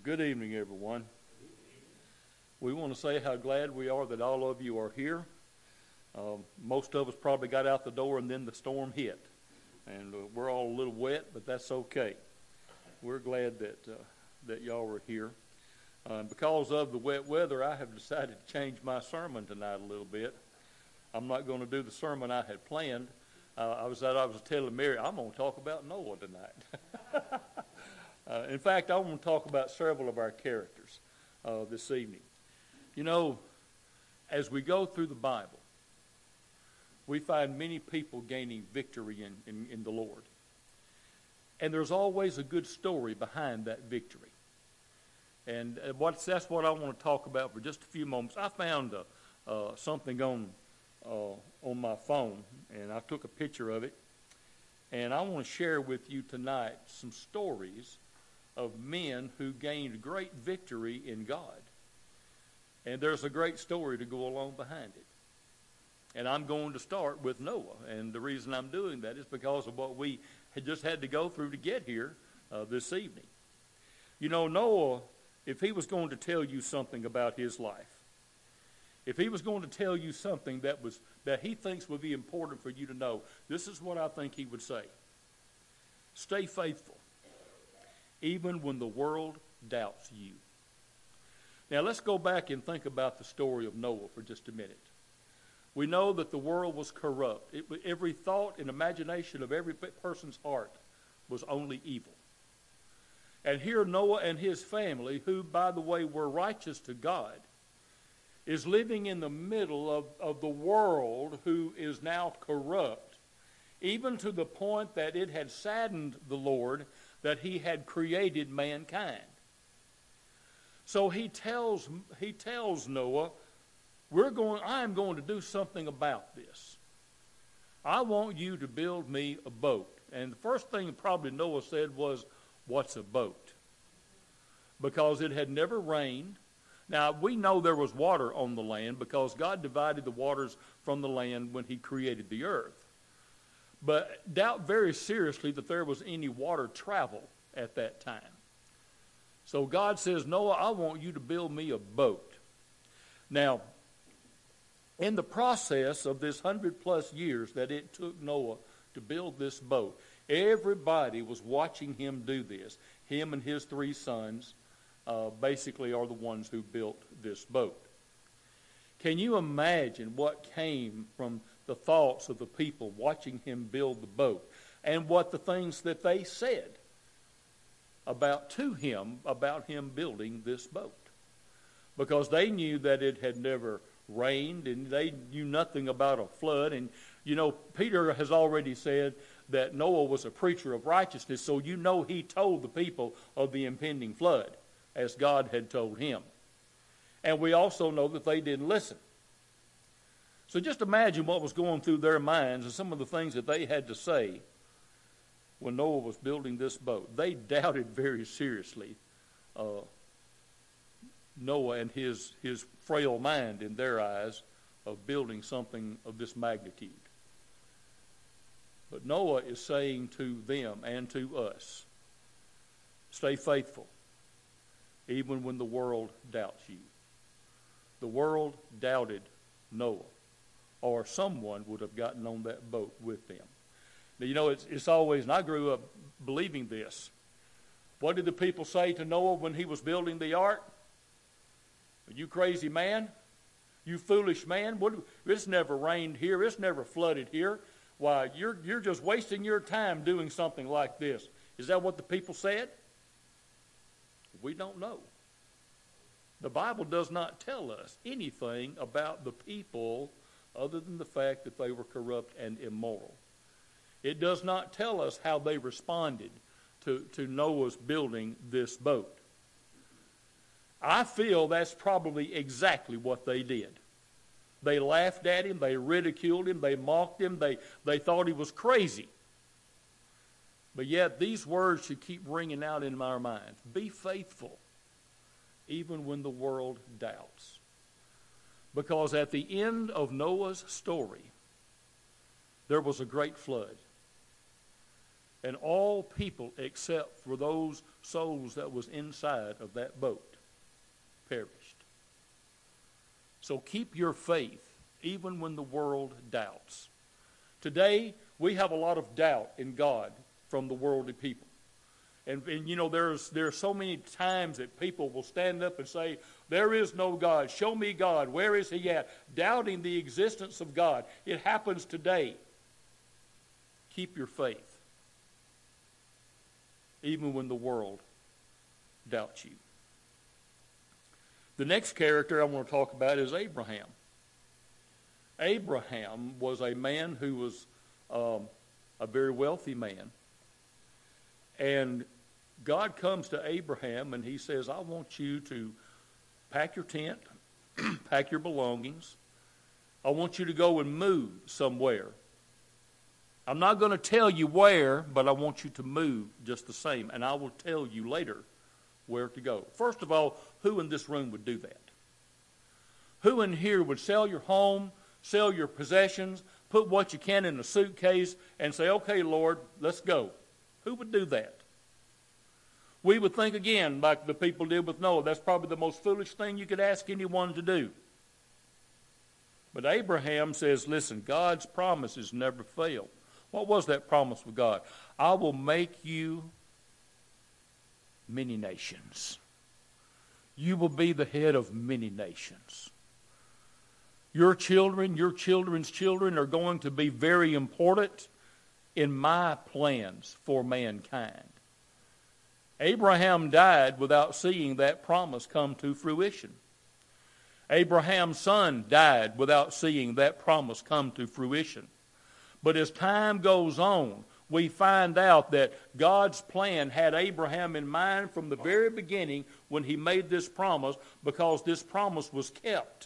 Good evening, everyone. We want to say how glad we are that all of you are here. Most of us probably got out the door and then the storm hit. And we're all a little wet, but that's okay. We're glad that y'all were here. Because of the wet weather, I have decided to change my sermon tonight a little bit. I'm not going to do the sermon I had planned. I was telling Mary, I'm going to talk about Noah tonight. In fact, I want to talk about several of our characters this evening. You know, as we go through the Bible, we find many people gaining victory in the Lord. And there's always a good story behind that victory. And that's what I want to talk about for just a few moments. I found something on my phone, and I took a picture of it. And I want to share with you tonight some stories of men who gained great victory in God. And there's a great story to go along behind it. And I'm going to start with Noah. And the reason I'm doing that is because of what we had just had to go through to get here this evening. You know, Noah, if he was going to tell you something about his life, if he was going to tell you something that he thinks would be important for you to know, this is what I think he would say. Stay faithful, even when the world doubts you. Now let's go back and think about the story of Noah for just a minute. We know that the world was corrupt. Every thought and imagination of every person's heart was only evil. And here Noah and his family, who, by the way, were righteous to God, is living in the middle of the world who is now corrupt, even to the point that it had saddened the Lord that he had created mankind. So he tells Noah, I am going to do something about this. I want you to build me a boat. And the first thing probably Noah said was, what's a boat? Because it had never rained. Now, we know there was water on the land because God divided the waters from the land when he created the earth. But doubt very seriously that there was any water travel at that time. So God says, Noah, I want you to build me a boat. Now, in the process of this 100+ years that it took Noah to build this boat, everybody was watching him do this. Him and his 3 sons basically are the ones who built this boat. Can you imagine what came from the thoughts of the people watching him build the boat and what the things that they said about him building this boat? Because they knew that it had never rained and they knew nothing about a flood. And, you know, Peter has already said that Noah was a preacher of righteousness, so you know he told the people of the impending flood as God had told him. And we also know that they didn't listen. So just imagine what was going through their minds and some of the things that they had to say when Noah was building this boat. They doubted very seriously Noah and his frail mind in their eyes of building something of this magnitude. But Noah is saying to them and to us, stay faithful, even when the world doubts you. The world doubted Noah, or someone would have gotten on that boat with them. Now, you know, it's always, and I grew up believing this. What did the people say to Noah when he was building the ark? You crazy man? You foolish man? It's never rained here. It's never flooded here. Why, you're just wasting your time doing something like this. Is that what the people said? We don't know. The Bible does not tell us anything about the people other than the fact that they were corrupt and immoral. It does not tell us how they responded to Noah's building this boat. I feel that's probably exactly what they did. They laughed at him, they ridiculed him, they mocked him, they thought he was crazy. But yet these words should keep ringing out in our minds. Be faithful, even when the world doubts. Because at the end of Noah's story, there was a great flood. And all people except for those souls that was inside of that boat perished. So keep your faith even when the world doubts. Today, we have a lot of doubt in God from the worldly people. And you know, there's so many times that people will stand up and say, there is no God. Show me God. Where is he at? Doubting the existence of God. It happens today. Keep your faith, even when the world doubts you. The next character I want to talk about is Abraham. Abraham was a man who was a very wealthy man. And God comes to Abraham and he says, I want you to pack your tent, pack your belongings. I want you to go and move somewhere. I'm not going to tell you where, but I want you to move just the same. And I will tell you later where to go. First of all, who in this room would do that? Who in here would sell your home, sell your possessions, put what you can in a suitcase, and say, okay, Lord, let's go? Who would do that? We would think again, like the people did with Noah, that's probably the most foolish thing you could ask anyone to do. But Abraham says, listen, God's promises never fail. What was that promise with God? I will make you many nations. You will be the head of many nations. Your children, your children's children are going to be very important in my plans for mankind. Abraham died without seeing that promise come to fruition. Abraham's son died without seeing that promise come to fruition. But as time goes on, we find out that God's plan had Abraham in mind from the very beginning when he made this promise, because this promise was kept.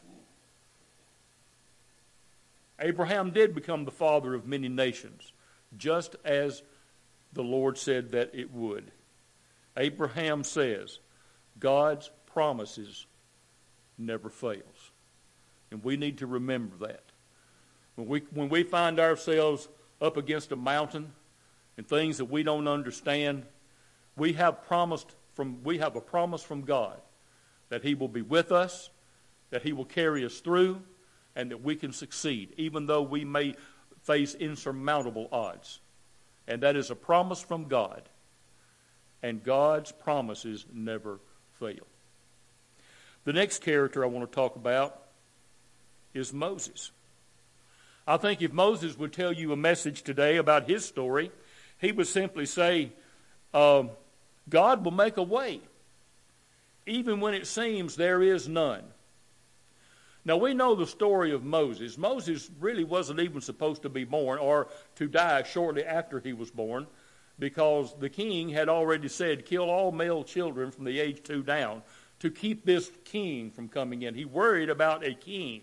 Abraham did become the father of many nations, just as the Lord said that it would. Abraham says, God's promises never fails. And we need to remember that. When we find ourselves up against a mountain and things that we don't understand, we have a promise from God that he will be with us, that he will carry us through, and that we can succeed, even though we may face insurmountable odds. And that is a promise from God. And God's promises never fail. The next character I want to talk about is Moses. I think if Moses would tell you a message today about his story, he would simply say, God will make a way, even when it seems there is none. Now, we know the story of Moses. Moses really wasn't even supposed to be born or to die shortly after he was born, because the king had already said, kill all male children from the age 2 down to keep this king from coming in. He worried about a king.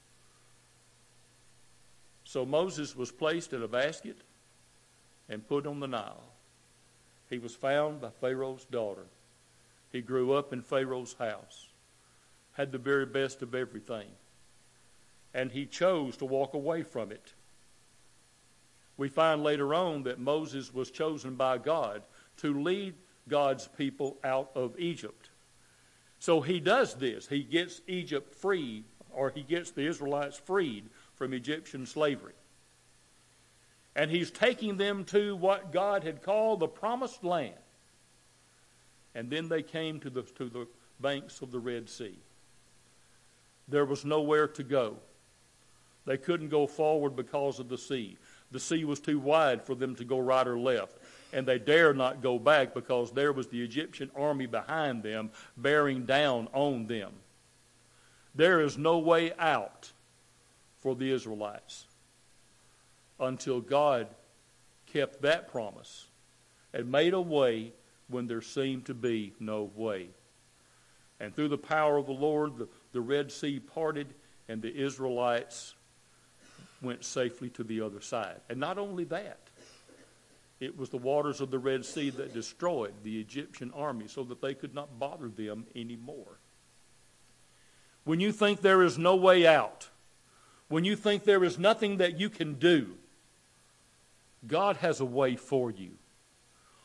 So Moses was placed in a basket and put on the Nile. He was found by Pharaoh's daughter. He grew up in Pharaoh's house, had the very best of everything, and he chose to walk away from it. We find later on that Moses was chosen by God to lead God's people out of Egypt. So he does this. He gets Egypt free, or he gets the Israelites freed from Egyptian slavery. And he's taking them to what God had called the Promised Land. And then they came to the banks of the Red Sea. There was nowhere to go. They couldn't go forward because of the sea. The sea was too wide for them to go right or left. And they dare not go back because there was the Egyptian army behind them bearing down on them. There is no way out for the Israelites until God kept that promise and made a way when there seemed to be no way. And through the power of the Lord, the Red Sea parted and the Israelites went safely to the other side. And not only that, it was the waters of the Red Sea that destroyed the Egyptian army so that they could not bother them anymore. When you think there is no way out, when you think there is nothing that you can do, God has a way for you.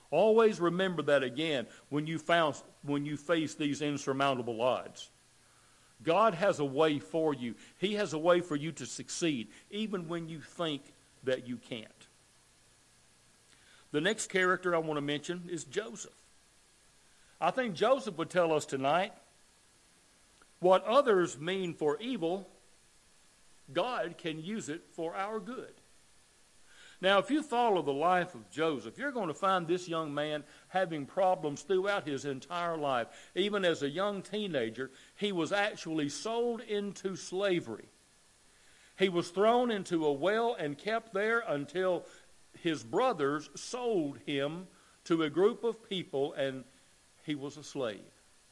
Always remember that again when you face these insurmountable odds. God has a way for you. He has a way for you to succeed, even when you think that you can't. The next character I want to mention is Joseph. I think Joseph would tell us tonight, what others mean for evil, God can use it for our good. Now, if you follow the life of Joseph, you're going to find this young man having problems throughout his entire life. Even as a young teenager, he was actually sold into slavery. He was thrown into a well and kept there until his brothers sold him to a group of people, and he was a slave.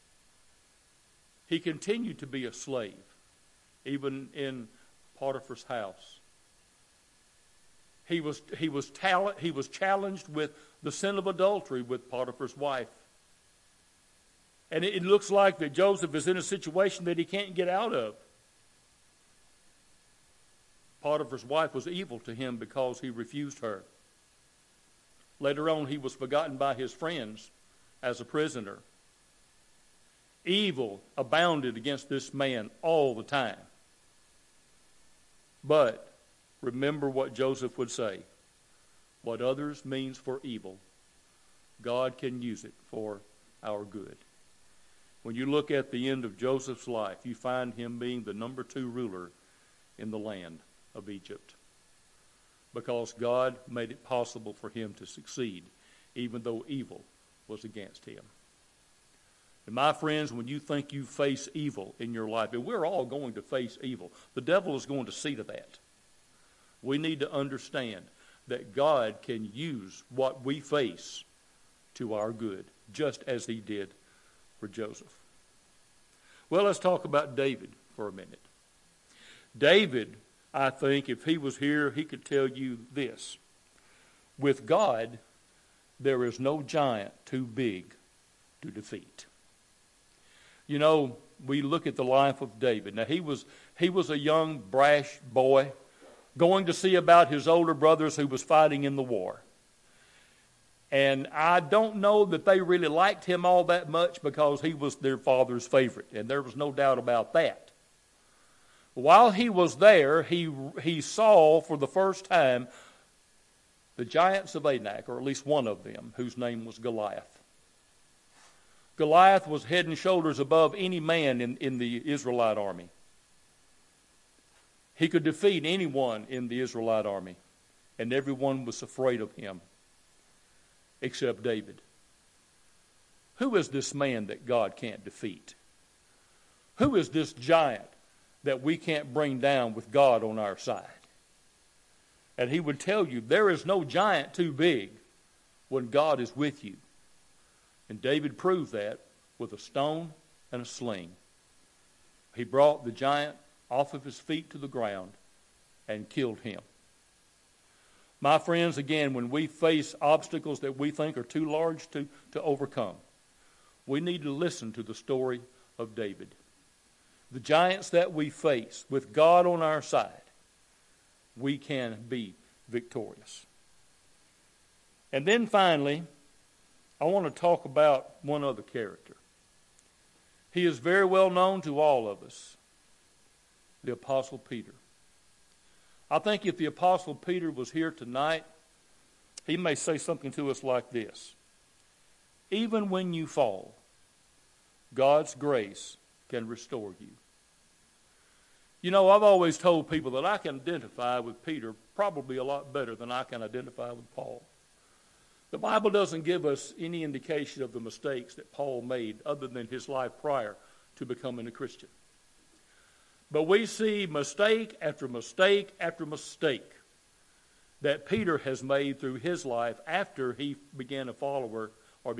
He continued to be a slave, even in Potiphar's house. He was challenged with the sin of adultery with Potiphar's wife. And it looks like that Joseph is in a situation that he can't get out of. Potiphar's wife was evil to him because he refused her. Later on, he was forgotten by his friends as a prisoner. Evil abounded against this man all the time. But remember what Joseph would say. What others means for evil, God can use it for our good. When you look at the end of Joseph's life, you find him being the number 2 ruler in the land of Egypt, because God made it possible for him to succeed, even though evil was against him. And my friends, when you think you face evil in your life, and we're all going to face evil, the devil is going to see to that. We need to understand that God can use what we face to our good, just as he did for Joseph. Well, let's talk about David for a minute. David, I think, if he was here, he could tell you this. With God, there is no giant too big to defeat. You know, we look at the life of David. Now, he was a young, brash boy going to see about his older brothers who was fighting in the war. And I don't know that they really liked him all that much, because he was their father's favorite, and there was no doubt about that. While he was there, he saw for the first time the giants of Anak, or at least one of them, whose name was Goliath. Goliath was head and shoulders above any man in the Israelite army. He could defeat anyone in the Israelite army, and everyone was afraid of him, except David. Who is this man that God can't defeat? Who is this giant that we can't bring down with God on our side? And he would tell you, there is no giant too big when God is with you. And David proved that with a stone and a sling. He brought the giant off of his feet to the ground and killed him. My friends, again, when we face obstacles that we think are too large to overcome, we need to listen to the story of David. The giants that we face, with God on our side, we can be victorious. And then finally, I want to talk about one other character. He is very well known to all of us, the Apostle Peter. I think if the Apostle Peter was here tonight, he may say something to us like this. Even when you fall, God's grace can restore you. You know, I've always told people that I can identify with Peter probably a lot better than I can identify with Paul. The Bible doesn't give us any indication of the mistakes that Paul made other than his life prior to becoming a Christian. But we see mistake after mistake after mistake that Peter has made through his life after he became a follower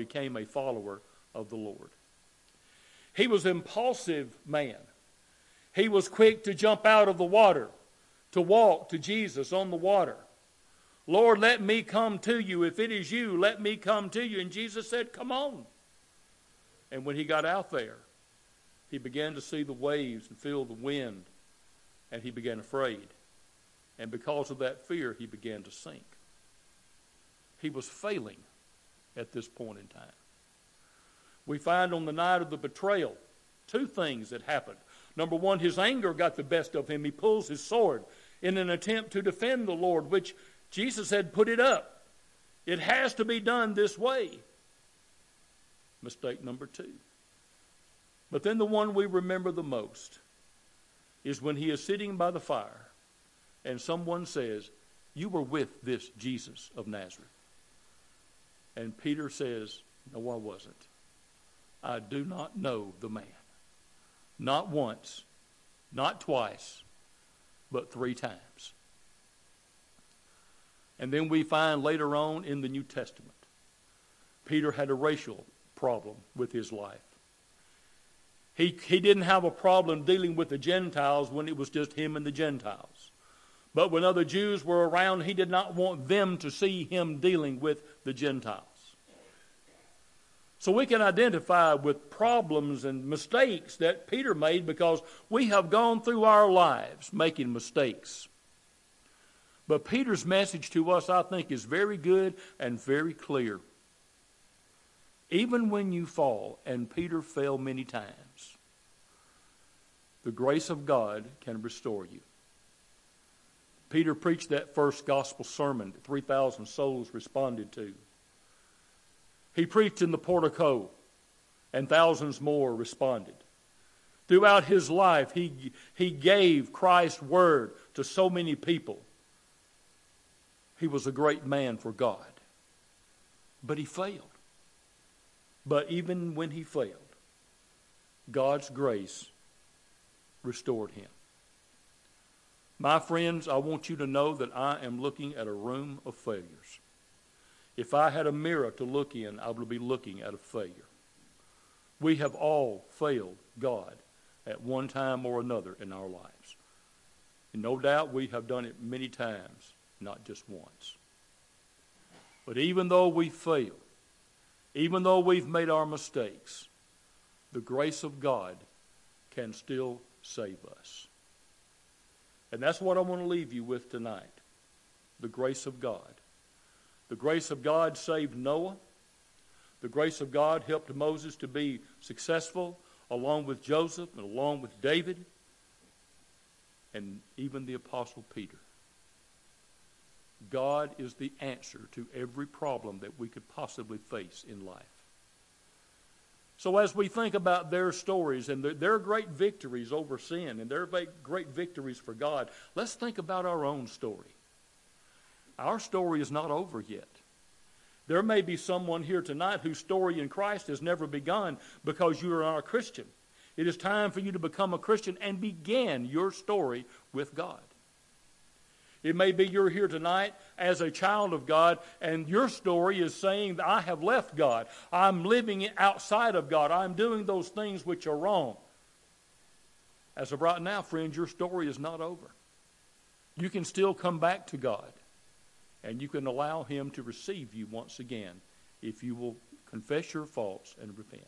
of the Lord. He was an impulsive man. He was quick to jump out of the water, to walk to Jesus on the water. Lord, let me come to you. If it is you, let me come to you. And Jesus said, come on. And when he got out there, he began to see the waves and feel the wind, and he began afraid. And because of that fear, he began to sink. He was failing at this point in time. We find on the night of the betrayal, two things that happened. Number one, his anger got the best of him. He pulls his sword in an attempt to defend the Lord, which Jesus had put it up. It has to be done this way. Mistake number two. But then the one we remember the most is when he is sitting by the fire and someone says, "You were with this Jesus of Nazareth." And Peter says, "No, I wasn't. I do not know the man." Not once, not twice, but 3 times. And then we find later on in the New Testament, Peter had a racial problem with his life. He didn't have a problem dealing with the Gentiles when it was just him and the Gentiles. But when other Jews were around, he did not want them to see him dealing with the Gentiles. So we can identify with problems and mistakes that Peter made because we have gone through our lives making mistakes. But Peter's message to us, I think, is very good and very clear. Even when you fall, and Peter fell many times, the grace of God can restore you. Peter preached that first gospel sermon that 3,000 souls responded to. He preached in the portico, and thousands more responded. Throughout his life, he gave Christ's word to so many people. He was a great man for God. But he failed. But even when he failed, God's grace restored him. My friends, I want you to know that I am looking at a room of failures. If I had a mirror to look in, I would be looking at a failure. We have all failed God at one time or another in our lives. And no doubt we have done it many times, not just once. But even though we fail, even though we've made our mistakes, the grace of God can still save us. And that's what I want to leave you with tonight. The grace of God. The grace of God saved Noah. The grace of God helped Moses to be successful, along with Joseph and along with David, and even the Apostle Peter. God is the answer to every problem that we could possibly face in life. So as we think about their stories and their great victories over sin and their great victories for God, let's think about our own story. Our story is not over yet. There may be someone here tonight whose story in Christ has never begun because you are not a Christian. It is time for you to become a Christian and begin your story with God. It may be you're here tonight as a child of God, and your story is saying that I have left God. I'm living outside of God. I'm doing those things which are wrong. As of right now, friends, your story is not over. You can still come back to God, and you can allow Him to receive you once again if you will confess your faults and repent.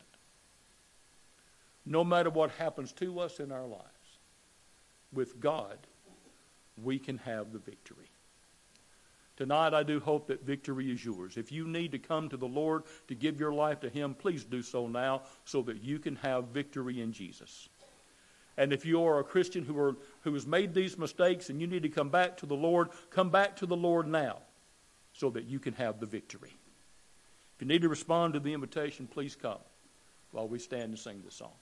No matter what happens to us in our lives, with God, we can have the victory. Tonight, I do hope that victory is yours. If you need to come to the Lord to give your life to Him, please do so now so that you can have victory in Jesus. And if you are a Christian who has made these mistakes and you need to come back to the Lord, come back to the Lord now so that you can have the victory. If you need to respond to the invitation, please come while we stand and sing this song.